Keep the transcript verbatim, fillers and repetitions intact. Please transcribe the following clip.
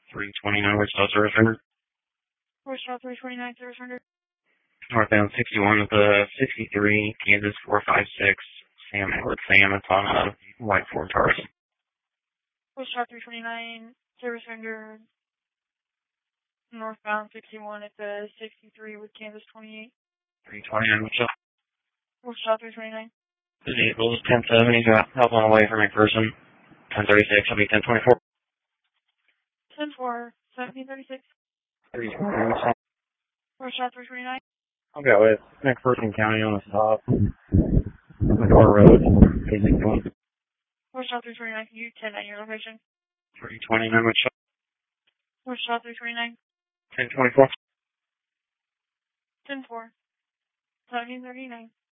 three twenty-nine, Wichita Service Center. Wichita three twenty-nine, Service Center. Northbound sixty-one with a sixty-three, Kansas four five six, Sam Edward Sam, it's on a white Ford Taurus. Wichita three twenty-nine, Service Center. Northbound sixty-one at the sixty-three with Kansas twenty-eight. three twenty-nine, Wichita. Wichita three twenty-nine. The vehicle is ten seventy, got help on the way for McPherson. ten thirty-six, I'll be ten twenty-four. ten four, seventeen thirty-six. three twenty-nine, Wichita. Wichita three twenty-nine. I'll go with McPherson County on the stop. McCord Road, Casey one. Wichita three twenty-nine, can you ten nine your location? three twenty-nine, Wichita. Wichita three twenty-nine. ten twenty-four. ten four, seventeen thirty-nine.